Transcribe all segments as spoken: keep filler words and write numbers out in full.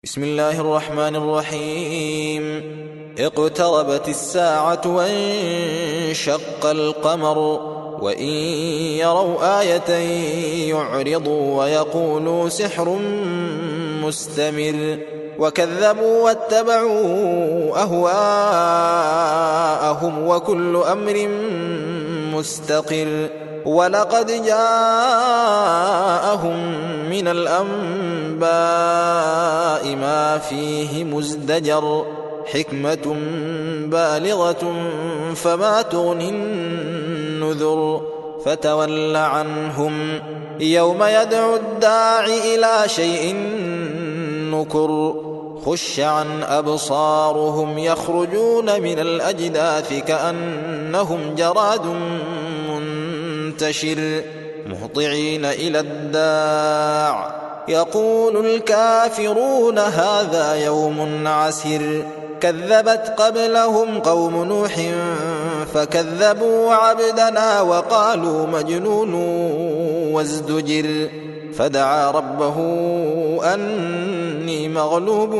بسم الله الرحمن الرحيم. اقتربت الساعة وانشق القمر وإن يروا آية يعرضوا ويقولوا سحر مستمر وكذبوا واتبعوا أهواءهم وكل أمر مستقر ولقد جاءهم من الأنباء ما فيه مزدجر حكمة بالغة فما تغني النذر فتول عنهم يوم يدعو الداعي إلى شيء نكر خش عن أبصارهم يخرجون من الأجداث كأنهم جراد منتشر مهطعين إلى الداع يقول الكافرون هذا يوم عسر كذبت قبلهم قوم نوح فكذبوا عبدنا وقالوا مجنون وازدجر فدعا ربه أني مغلوب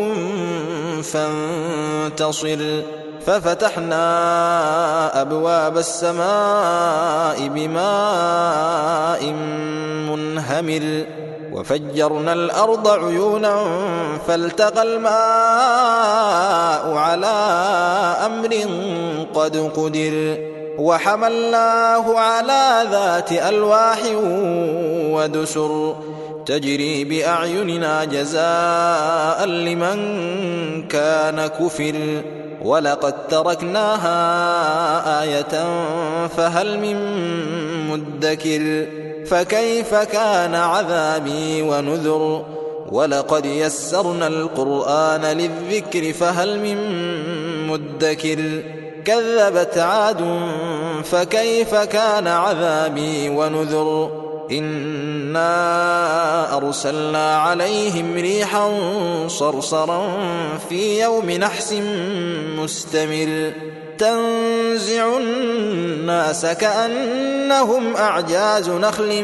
فانتصر ففتحنا أبواب السماء بماء منهمر وفجرنا الأرض عيونا فالتقى الماء على أمر قد قدر وحملناه على ذات ألواح ودسر تجري بأعيننا جزاء لمن كان كفر ولقد تركناها آية فهل من مدكر فكيف كان عذابي ونذر ولقد يسرنا القرآن للذكر فهل من مدكر كذبت عاد فكيف كان عذابي ونذر إنا أرسلنا عليهم ريحا صرصرا في يوم نحس مستمر تنزع الناس كأنهم أعجاز نخل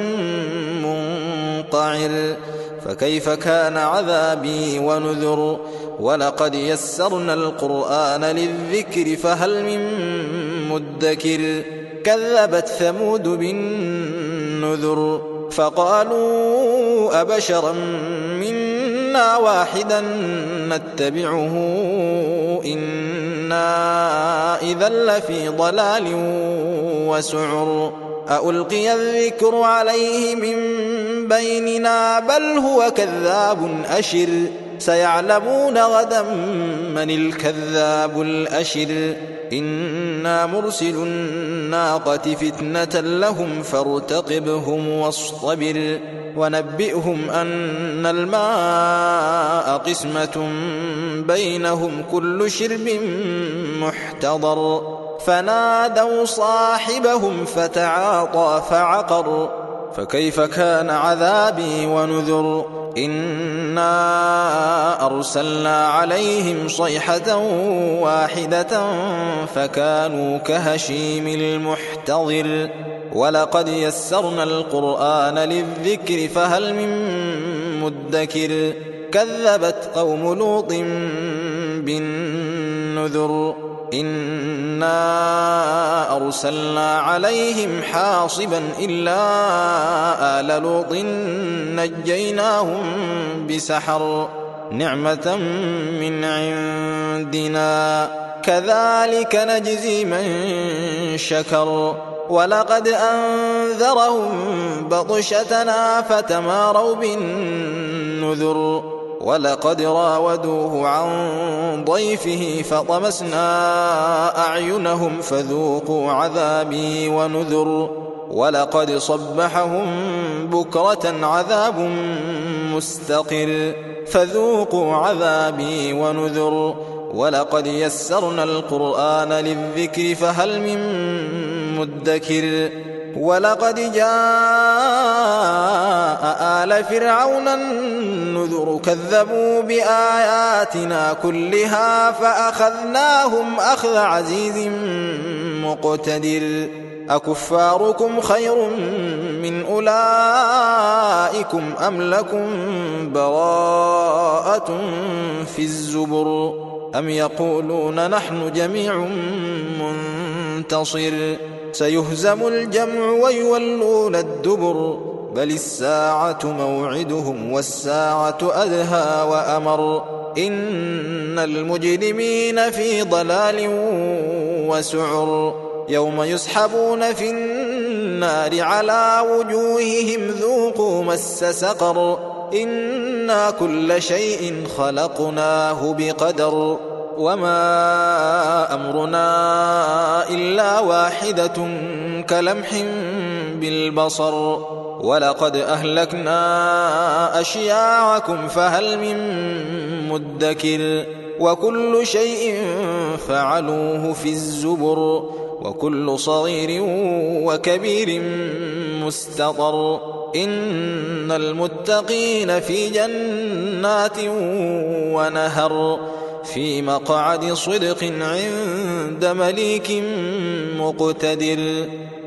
منقعر فكيف كان عذابي ونذر ولقد يسرنا القرآن للذكر فهل من مدكر كذبت ثمود بالنذر فقالوا أبشرا منا واحدا نتبعه إنا إذا لفي ضلال وسعر ألقي الذكر عليه من بيننا بل هو كذاب أشر سيعلمون غدا من الكذاب الأشر إنا مرسل الناقة فتنة لهم فارتقبهم واصطبر ونبئهم أن الماء قسمة بينهم كل شرب محتضر فنادوا صاحبهم فتعاطى فعقر فكيف كان عذابي ونذر إنا أرسلنا عليهم صيحة واحدة فكانوا كهشيم المحتضر ولقد يسرنا القرآن للذكر فهل من مدكر كذبت قوم لوط بالنذر إنا أرسلنا عليهم حاصبا إلا آل لوط نجيناهم بسحر نعمة من عندنا كذلك نجزي من شكر ولقد أنذرهم بطشتنا فتماروا بالنذر ولقد راودوه عن ضيفه فطمسنا أعينهم فذوقوا عذابي ونذر ولقد صبحهم بكرة عذاب مستقر فذوقوا عذابي ونذر ولقد يسرنا القرآن للذكر فهل من مدكر ولقد جاء آل فرعون النذر كذبوا بآياتنا كلها فأخذناهم أخذ عزيز مقتدر أكفاركم خير من أولئكم أم لكم براءة في الزبر أم يقولون نحن جميع منتصر سيهزم الجمع ويولون الدبر بل الساعة موعدهم والساعة أدهى وأمر إن المجرمين في ضلال وسعر يوم يسحبون في النار على وجوههم ذوقوا مس سقر إنا كل شيء خلقناه بقدر وما أمرنا إلا واحدة كلمح بالبصر ولقد أهلكنا أشياعكم فهل من مدكر وكل شيء فعلوه في الزبر وكل صغير وكبير مستطر إن المتقين في جنات ونهر في مقعد صدق عند مليك مقتدر.